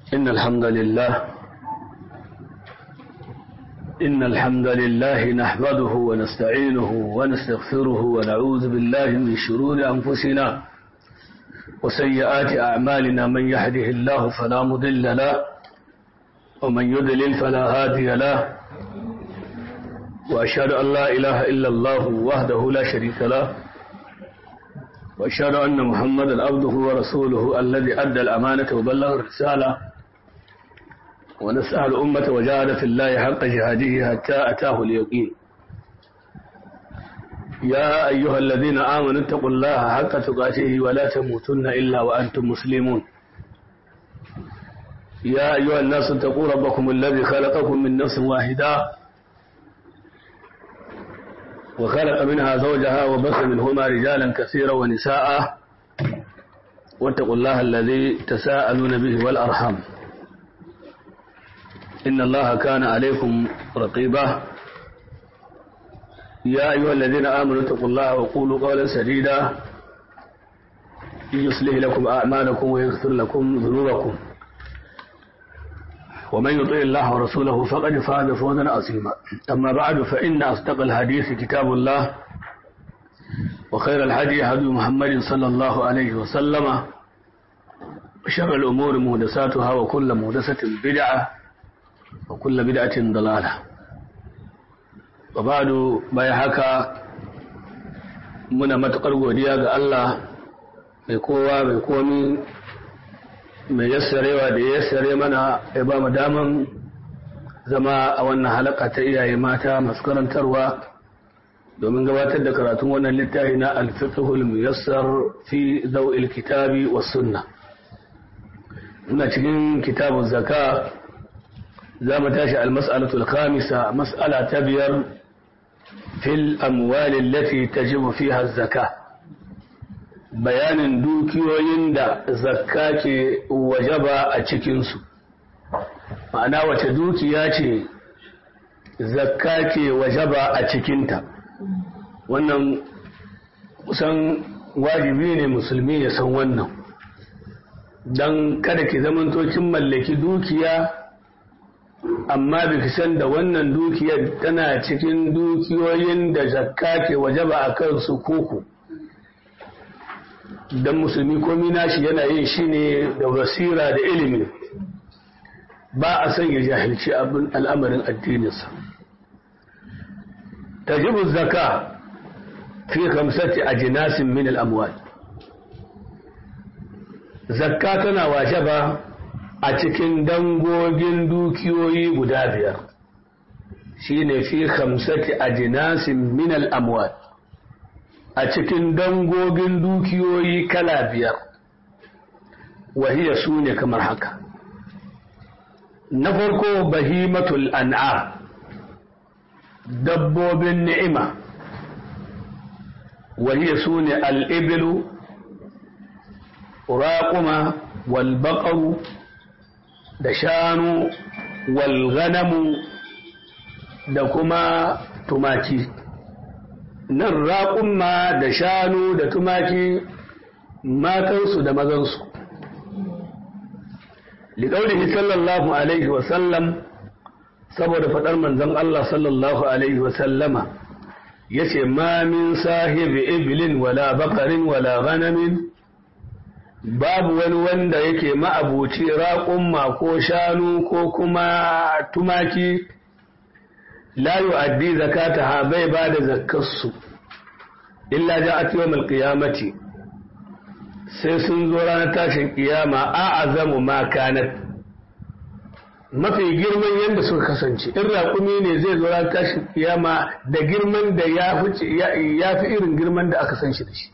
إن الحمد لله نحمده ونستعينه ونستغفره ونعوذ بالله من شرور أنفسنا وسيئات أعمالنا. من يهده الله فلا مضل له ومن يضلل فلا هادي له، وأشهد أن لا إله إلا الله وحده لا شريك له، وأشهد أن محمدا عبده ورسوله الذي أدى الأمانة وبلغ الرسالة ونصح الأمة وجاهد في الله حق جهاده حتى أتاه اليقين. يا أيها الذين آمنوا اتقوا الله حق تقاته ولا تموتن إلا وأنتم مسلمون. يا أيها الناس اتقوا ربكم الذي خلقكم من نفس واحدة وخلق منها زوجها وبث منهما رجالا كثيرا ونساء، واتقوا الله الذي تساءلون به والأرحام إن الله كان عليكم رقيبا. يا أيها الذين آمنوا اتقوا الله وقولوا قولا سديدا يصلح لكم أعمالكم ويغفر لكم ذنوبكم، ومن يطع الله ورسوله فقد فاز فوزا عظيما. أما بعد، فإن أصدق الحديث كتاب الله، وخير الهدي هدي محمد صلى الله عليه وسلم، وشر الأمور محدثاتها وكل محدثة بدعة وكل بدعة ضلالة. وبعد bayan haka muna matuƙar godiya ga Allah mai kowa mai komi mai yassarewa da ya yassare mana ya ba mu daman zama a wannan halaka ta iyaye mata masu karantarwa domin gabatar da karatun wannan littafi na al-fiqhul muyassar fi daw'il kitabi was sunnah. muna cikin kitabun zaka za mu tashi al-mas'alatul khamisa, mas'ala ta biyar fil amwali allati tajibu fiha az-zaka, bayanin dukiyoyin da zakka ke wajaba a cikinsu. Ma'ana wace dukiya ce zakka ke wajaba a cikinta. Wannan kusan wajibi ne musulmi ya san wannan, don kada ki zamanto kin mallaki dukiya amma biki san da wannan dukiyar tana cikin dukiyoyin da zakka ke wajaba a kansu koko. Dan musulmi komi nashi yana yin shi ne da basira da ilimi, ba a son ya jahilci abin al'amarin addininsa. tajibu zaka fi 5 ajnasin min al-amwal, zakka tana wajaba a cikin dangogin dukiyoyi guda 5, shine fi 5 ajnasin min al-amwal, a cikin dangogin dukiyoyi kala 5, wahiya su ne kamar haka. Na farko bahimatul an'am, dabbobin ni'ima, wahiya su ne al'ibilu, raƙuma, walbaƙaru, da shanu, walganamu, da kuma tumaki. Nan raƙumma da shanu da tumaki matansu da mazansu. liƙaunihi sallallahu alaihi wasallam, saboda faɗar manzon Allah sallallahu alaihi wasallama ya ce ma min sahibi ibilin wala bakarin wala ganamin, babu wani wanda yake ma'abuci raƙumma ko shanu ko kuma tumaki la yu'addi zakataha, bai ba da zakkarsu illa ja'at yawmal qiyamati, sai sun zo ranar tashin kiyama a'azamu ma kanat, mafi girman yadda suka kasance. In raƙumi ne zai zo ranar tashin kiyama da girman da ya fi irin girman da aka san shi da shi.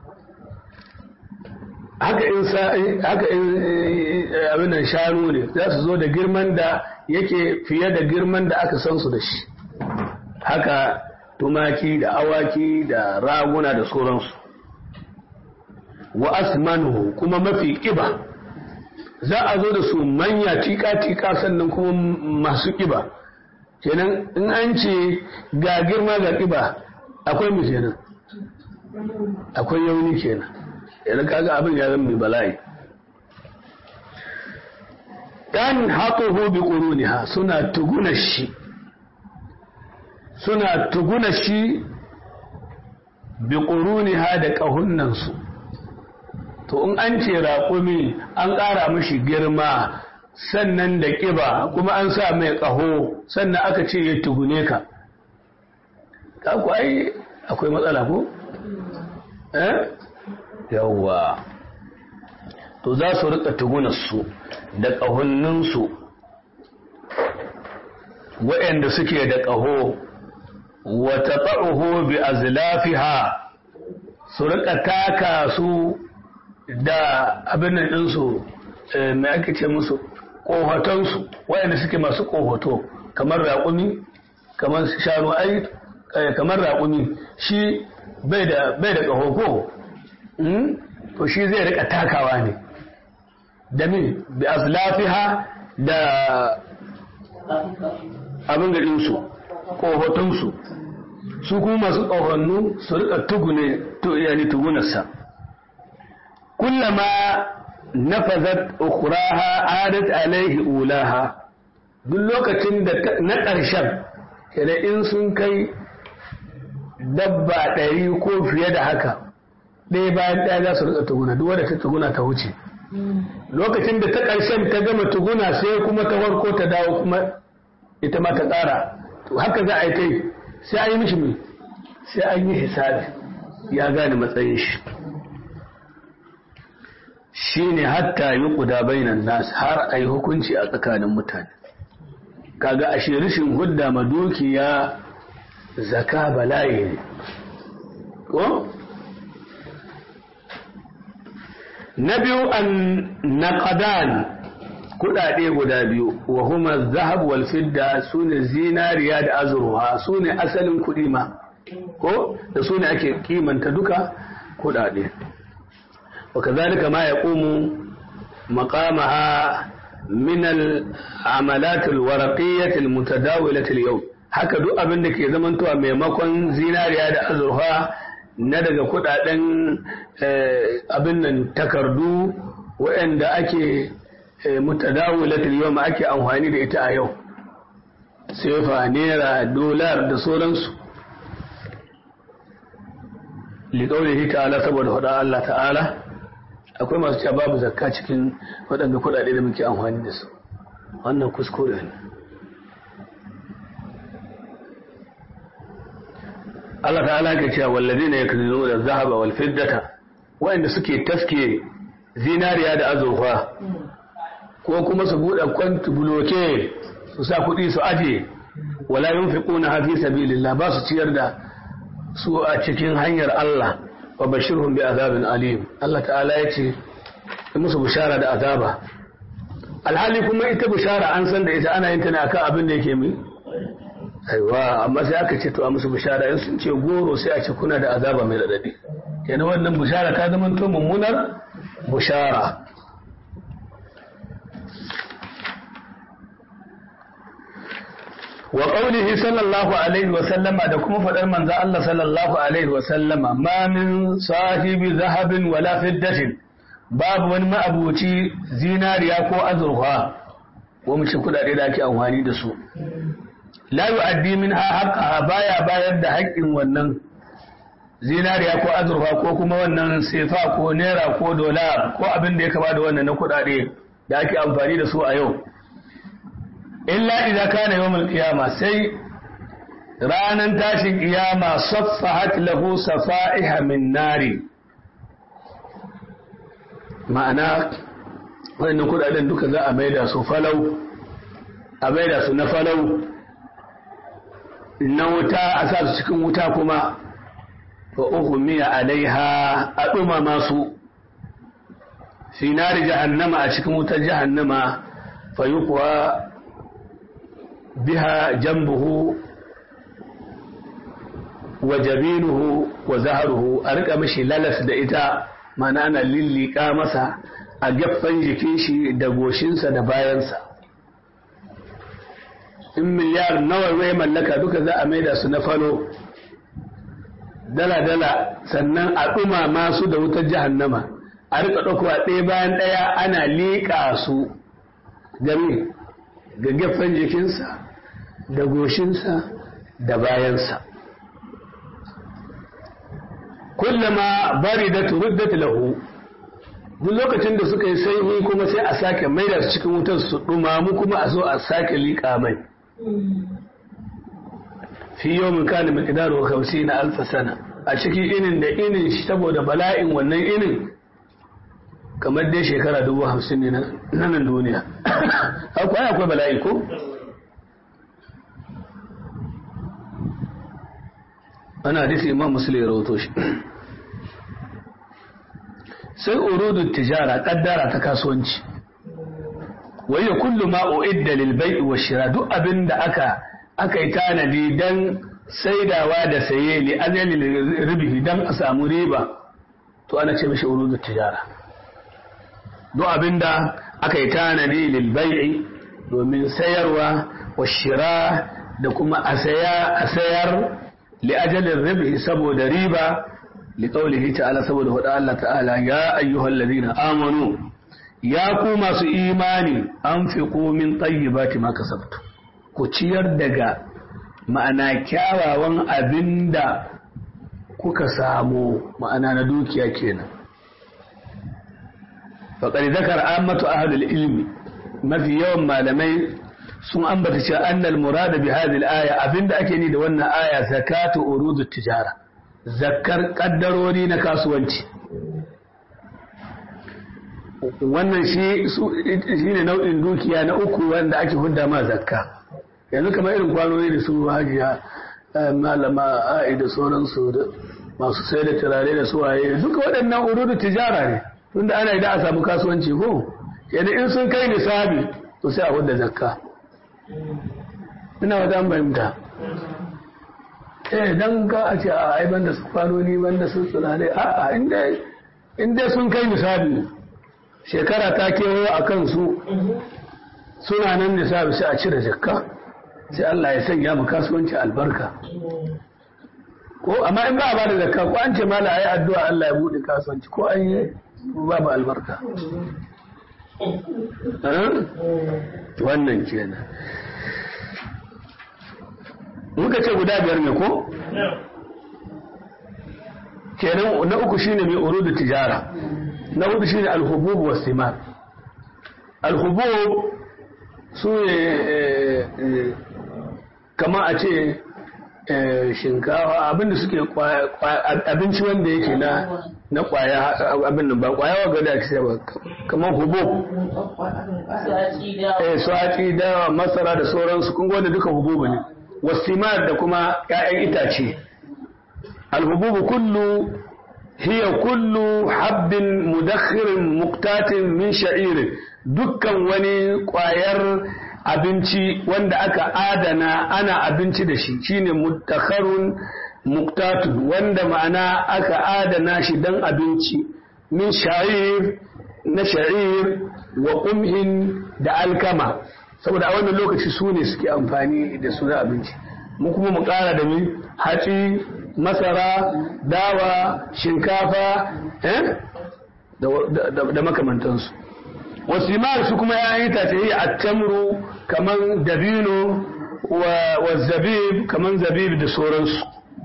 haka in abinan shanu ne za su zo da girman da yake fiye da girman da aka san su da shi. Haka tumaki da awaki da raguna da sauransu. wa asmanuhu, kuma mafi ƙiba, za a zo da su manya tika-tika sannan kuma masu ƙiba. Kenan in an ce ga girma ga ƙiba akwai mu kenan, akwai yauni kenan. Yanzu kaga abin ya zama mai bala'i. tanhatuhu bi quruniha suna tuguna shi bi quruniha da kahunnan su to in an ce raƙumi an ƙara mishi girma sannan da ƙiba kuma an sa mai ƙaho sannan aka ce ya tugune ka ku ai akwai matsala ko yawwa to za su rika tugunarsu da ƙahunninsu waɗanda suke da ƙaho wata ta'uhu bi azlafiha su rika taka su da abin nan ɗinsu mai ake ce musu ƙohotonsu waɗanda suke masu ƙohoto kamar raƙumi kamar shanu ai kamar raƙumi shi bai da ƙaho ko to shi zai rika takawa ne da min bi azlafiha da abin gaɗinsu ƙohotonsu su kuma masu ƙahonnu su rika tugunarsa kullama nafazat ukhraha adat alaihi ulaha duk lokacin da na ƙarshen kenan in sun kai dabba 100 ko fiye da haka ɗaya bayan ɗaya za su rika tuguna duk wadda ta tuguna ta wuce lokacin da ta ƙarshen ta gama tuguna sai kuma ta farko ta dawo kuma ita ma ta ƙara to haka za a yi kai sai an yi mishi mai sai an yi hisabi ya gane matsayin shi ne hatta yi ƙuda bainan nasu har a yi hukunci a tsakanin mutane kaga a rishin hudda ma dukiya zaka bala'i ne ko na biyu an naqadan kudade guda biyu wa huma zahab wal fidda sune zinariya da azurwa sune asalin kudi ma ko da sune ake kimanta duka kudade وكذلك ما يقوم مقامها من العملات الورقية المتداولة اليوم haka duk abin da ke zamantowa maimakon zinariya da azurfa na daga kudaden abin nan takardu waɗanda ake mutadawulatul yau ake amfani da ita a yau sefa naira dolar da sauransu liƙaunihi ta'ala saboda faɗa Allah ta'ala akwai masu cewa babu zakka cikin waɗanda kuɗaɗe da muke amfani da su wannan kuskure ne Allah ta'ala ke cewa wallazina yaknizuna adh-dhahaba wal fiddata wa'anda suke taske zinariya da azurfa ko kuma su buɗe kwanti buloke su sa kuɗi su aje wala yunfiquna fi sabilillah ba su ciyar da su a cikin hanyar Allah wa bashirhum bi azabin alim Allah ta'ala ya ce musu bishara da azaba alhali kuma ita bishara an san da ita ana yin ta ne akan abin da yake mi aiwa amma sai aka ce to a musu bishara in sun ce goro sai a ce kuna da azaba mai radadi kenan wannan bishara ta zama to mummunar bishara wa qawlihi sallallahu alaihi wa sallama da kuma fadar manzo Allah sallallahu alaihi wa sallama ma min sahibi zahabin wala fiddatin babu wani ma'abuci zinariya ko azurfa ko mu ci kudade da ake amfani da su la yu'addi minha haqqaha baya bayar da haƙƙin wannan zinariya ko azurfa ko kuma wannan sefa ko naira ko dolar ko abin da ya kama da wannan na kudade da ake amfani da su a yau illa idza kana yawmul qiyama sai ranan tashin qiyama saffahat lahu safaiha min nari ma'ana wannan kudaden duka za a maida su falau a maida su na falau na wuta a sa su cikin wuta kuma fa ughmiya alaiha a dumama su fi nari jahannama a cikin wutar jahannama fa yuqwa biha jambuhu wa jabinuhu wa zaharuhu a rika mishi lalas da ita mana ana lillika masa a gaffan jikin shi da goshinsa da bayansa in miliyar nawa zai mallaka duka za a maida su na falo dala-dala sannan a ɗumama su da wutar jahannama a rika ɗaukowa ɗaya bayan ɗaya ana liƙa su game ga gefen jikinsa da goshinsa da bayansa kullama baridat ruddat lahu duk lokacin da suka yi sanyi kuma sai a sake maida su cikin wutar su dumamu kuma a zo a sake liƙa mai fi yawmin kana miqdaru 50,000 sana a cikin inin da inin shi saboda bala'in wannan inin kamar dai shekara 50,000 ne na nan duniya akwai bala'i ko ana hadisi imam muslim ya rawato shi sai urudut tijara kaddara ta kasuwanci waya kullu ma uidda lil bai'i wash shira duk abinda aka yi tanadi dan saidawa da saye li ajali ribihi dan a samu riba to ana ce mishi urudut tijara duk abinda aka yi tanadi lil bai'i domin sayarwa wash shira da kuma a sayar li ajalin ribihi saboda riba لقوله تعالى سبحانه وتعالى تعالى يا أيها الذين آمنوا يا كوما سو إيماني أنفقوا من طيبات ما كسبتم كتير دقا معنا كاوا وان أبندا كوكا سامو معنا ندوكيا كينا فقد ذكر عامة أهل العلم ما في يوم ما لمي sun ambata cewa annal murada bi hadhihi al-aya abinda ake ni da wannan aya zakatu urudut tijara zakkar kaddarori na kasuwanci wannan shine nau'in dukiya na uku wanda ake hudda ma zakka yanzu kamar irin kwanoni da su hajiya malama ai da sauransu da masu sai da turare da suwaye duka waɗannan urudut tijara ne tunda ana idan a samu kasuwanci ko yana in sun kai nisabi to sai a hudda zakka ina wata fahimta dan ka a ce a ai banda su kwanoni banda su tsunane a inda sun kai nisabi shekara ta kewayo a kansu suna nan nisabi sai a cire zakka sai Allah ya sanya mu kasuwanci albarka ko amma in ba a bada zakka ko an ce mala ayi addu'a Allah ya bude kasuwanci ko an yi babu albarka wannan kenan muka ce guda biyar ne ko kenan na uku shine mai urudu tijara na hudu shine alhubub was thimar alhubub su ne kama a ce shinkafa abinda suke abinci wanda yake na kwaya abin nan ba kwaya wa gada ake ba kamar hubub su haci dawa masara da sauransu kun wanda duka hububu ne wasimar da kuma 'ya'yan itace alhububu kullu hiya kullu habbin mudakhirin muqtatin min sha'irin dukkan wani kwayar abinci wanda aka adana ana abinci da shi shine mudakharun muqtatun wanda ma'ana aka adana shi dan abinci min sha'ir na sha'ir wa qumhin da alkama saboda a wannan lokaci su ne suke amfani da su na abinci mu kuma mu ƙara da mi haci masara dawa shinkafa da makamantansu wasu imar su kuma ya yi ta yi a tamru kaman dabino wa zabib kaman zabib da sauransu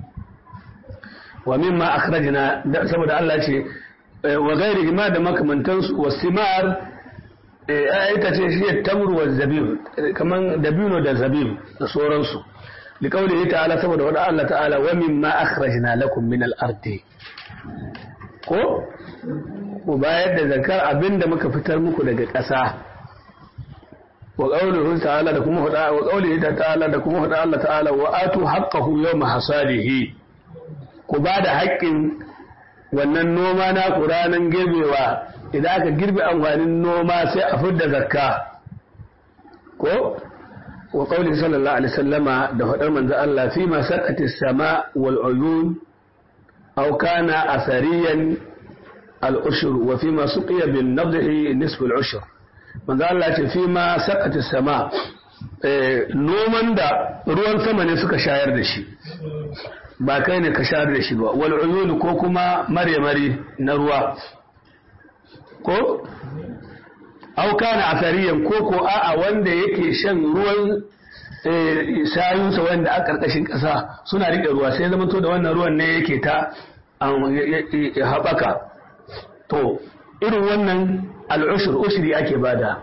wa mimma akhrajna saboda Allah ce wa gairihi ma da makamantansu wasu imar ita ce shi tamru wa zabib kaman dabino da zabib da sauransu liqaulihi ta'ala saboda wada Allah ta'ala wa mimma akhrajna lakum min al-ardi ko ku bayar da zakar abinda muka fitar muku daga ƙasa wa qaulihi ta'ala da kuma hada wa qaulihi ta'ala da kuma hada Allah ta'ala wa atu haqqahu yawma hasadihi ku bada haƙƙin wannan noma na ku ranan girbewa idan aka girbe amfanin noma sai a fidda zakka ko wa qawli sallallahu alaihi wasallama da fadar manzo Allah fi ma saqatis sama wal uyun aw kana asariyan al ushr wa fi ma suqiya bin nadhi nisf al ushr manzo Allah ce fi ma saqatis sama noman da ruwan sama ne suka shayar da shi ba kai ne ka shayar da shi ba wal uyun ko kuma mare na ruwa ko au kana asariyan koko a'a wanda yake shan ruwan shayunsa wanda a ƙarƙashin ƙasa suna riƙe ruwa sai zama to da wannan ruwan ne yake ta haɓaka to irin wannan al'ushur ushiri ake bada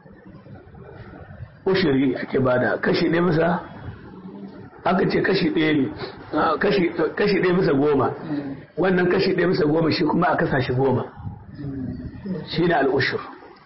kashi ɗaya bisa aka ce kashi ɗaya ne kashi ɗaya bisa 10 wannan kashi ɗaya bisa 10 shi kuma a kasashe 10 shi ne al'ushur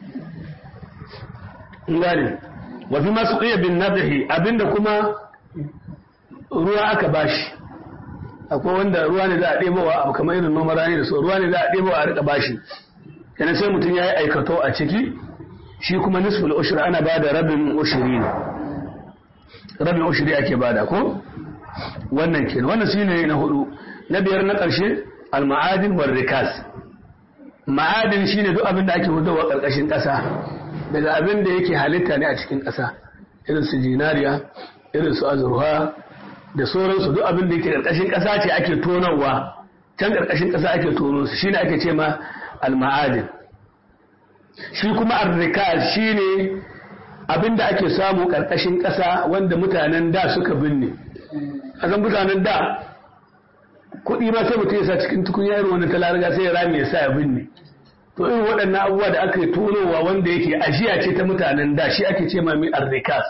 gani wafi masu ɗaya bin nadahi abinda kuma ruwa aka bashi akwai wanda ruwa ne za a ɗebowa abu kamar irin noma rani da so ruwa ne za a ɗebowa a rika bashi yana sai mutum ya yi aikato a ciki shi kuma nisful ushur ana ba da rabin ushuri ne rabin ushuri ake bada ko wannan kenan wannan shine na 4 na 5 na ƙarshe al-ma'adin war rikas ma'adin shine duk abin da ake hudowa ƙarƙashin ƙasa daga abin da yake halitta ne a cikin ƙasa irin su zinariya irin su azurfa da sauransu duk abin da yake ƙarƙashin ƙasa ce ake tonawa can ƙarƙashin ƙasa ake tono su shine ake ce ma al-ma'adin shi kuma ar-rikas shine abin da ake samu ƙarƙashin ƙasa wanda mutanen da suka binne a zan mutanen da kuɗi ma sai mutum ya sa cikin tukunya irin wanda talaraga sai ya rami ya sa ya binne to irin waɗannan abubuwa da aka yi tonowa wanda yake ajiya ce ta mutanen da shi ake ce ma mai ar-rikas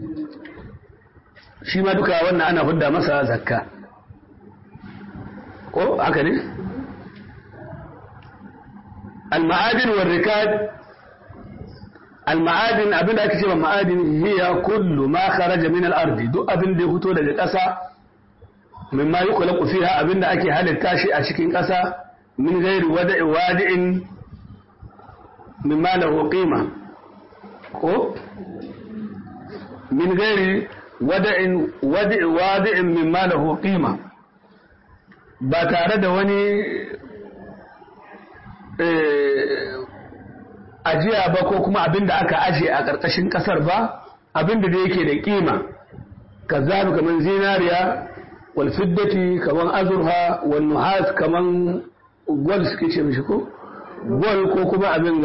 shi ma duka wannan ana hudda masa zakka ko haka ne al-ma'adin war-rikas المعادن abinda ake cewa ma'adin hiya kullu ma kharaja min al-ardi duk abin da ya fito daga ƙasa mimma yukhlaqu fiha abinda ake halitta shi a cikin ƙasa min ghairi wadi'in mimma lahu qima ko min ghairi wadi'in mimma lahu qima ba tare da wani ajiya ba ko kuma abin da aka ajiye a ƙarƙashin ƙasar ba abin da yake da ƙima kazzabi kaman zinariya wal fiddati kaman azurha wal nuhas kaman gwal suke ce mishi ko gwal ko kuma abin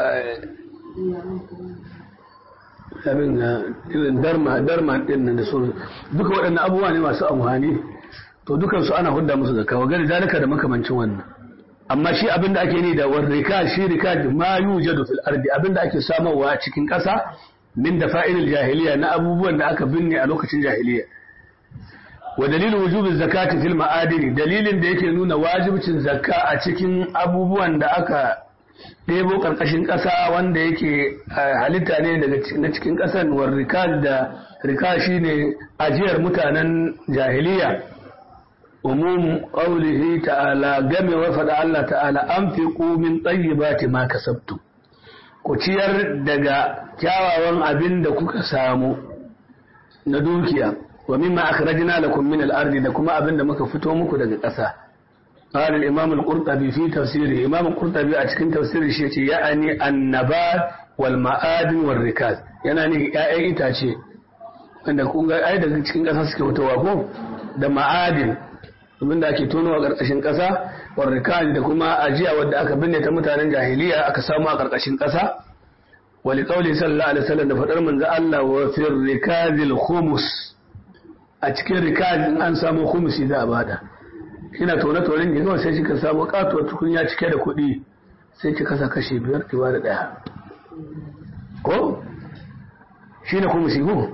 ga irin darma din nan da su duka waɗannan abubuwa ne masu amfani to dukansu ana hudda musu zakka wa gari zalika da makamancin wannan amma shi abinda ake ni da warrika shi rikaj ma yujadu fil ardi abinda ake samarwa a cikin ƙasa min dafa'il jahiliya na abubuwan da aka binne a lokacin jahiliya wa dalilu wujubi zakati fil ma'adini dalilin da yake nuna wajibcin zakka a cikin abubuwan da aka ɗebo ƙarƙashin ƙasa wanda yake halitta ne daga na cikin ƙasan warrikaj da rika shine ajiyar mutanen jahiliya umum qawlihi ta'ala game wa fada Allah ta'ala anfiqu min tayyibati ma kasabtu ku ciyar daga kyawawan abin da kuka samu na dukiya wa mimma akhrajna lakum min al-ardi da kuma abin da muka fito muku daga ƙasa qala al-imam al-qurtubi fi tafsiri imam al-qurtubi a cikin tafsirin shi yace ya'ani an-nabat wal ma'adin wal rikaz yana ne ƴaƴan itace wanda kun ga ai daga cikin ƙasa suke fitowa ko da ma'adin abin da ake tonowa ƙarƙashin ƙasa warrikani da kuma ajiya wadda aka binne ta mutanen jahiliya aka samu a ƙarƙashin ƙasa wali ƙauli sallallahu alaihi wasallam da faɗar manzo Allah wa fir rikazil khumus a cikin rikazin an samu khumusi za a bada kina tone tonen ne kawai sai kika samu katuwar tukunya cike da kuɗi sai kika sa kashe 5 ki bada ɗaya ko shine khumusi ko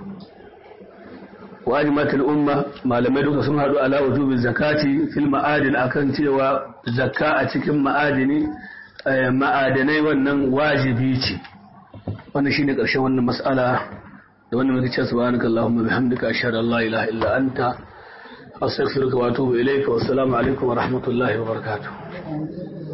wajimatul umma malamai duka sun haɗu ala wujubi zakati fil ma'adin akan cewa zakka a cikin ma'adanai wannan wajibi ce wannan shine ƙarshen wannan mas'ala da wannan muke cewa subhanakallahumma bihamdika ashhadu an la ilaha illa anta astaghfiruka wa atubu ilayka wa assalamu alaikum wa rahmatullahi wa barakatuh